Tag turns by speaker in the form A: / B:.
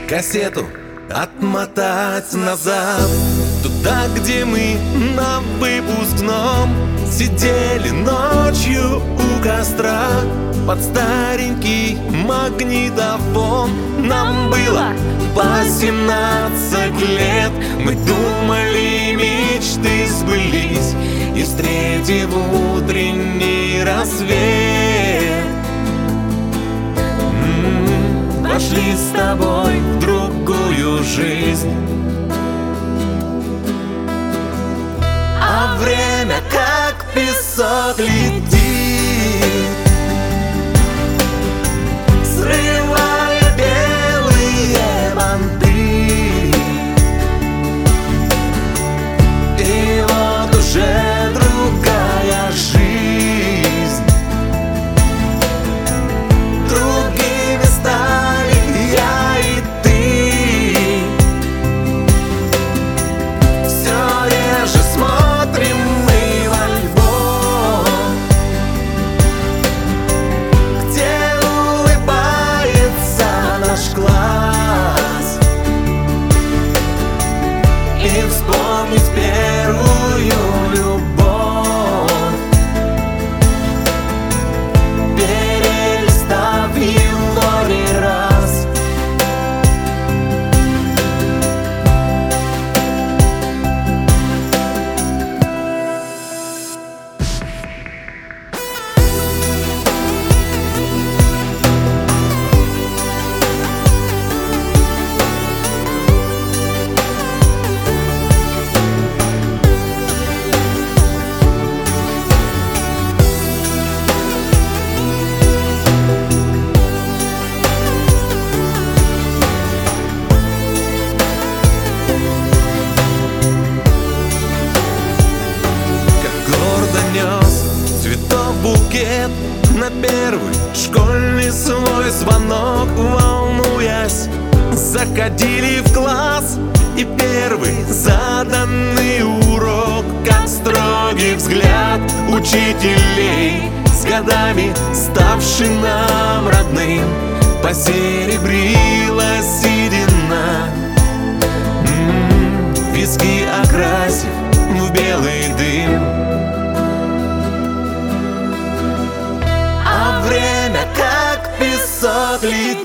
A: кассету отмотать назад, туда, где мы на выпускном сидели ночью у костра под старенький магнитофон. Нам было по 17 лет, мы думали, мечты сбылись, и встретив утренний рассвет, вошли с тобой в другую жизнь. А время как песок летит, срывая белые банты. И вот уже другая жизнь, другими стали я и ты. Все реже смотрим мы в альбом, где улыбается наш класс, и вспомнить первую любовь, перелистав его не раз. Цветов букет на первый школьный свой звонок, волнуясь, заходили в класс, и первый заданный урок, как строгий взгляд учителей, с годами ставший нам родным, посеребрилась седина, виски окрасив в белый дым. Время как песок летит,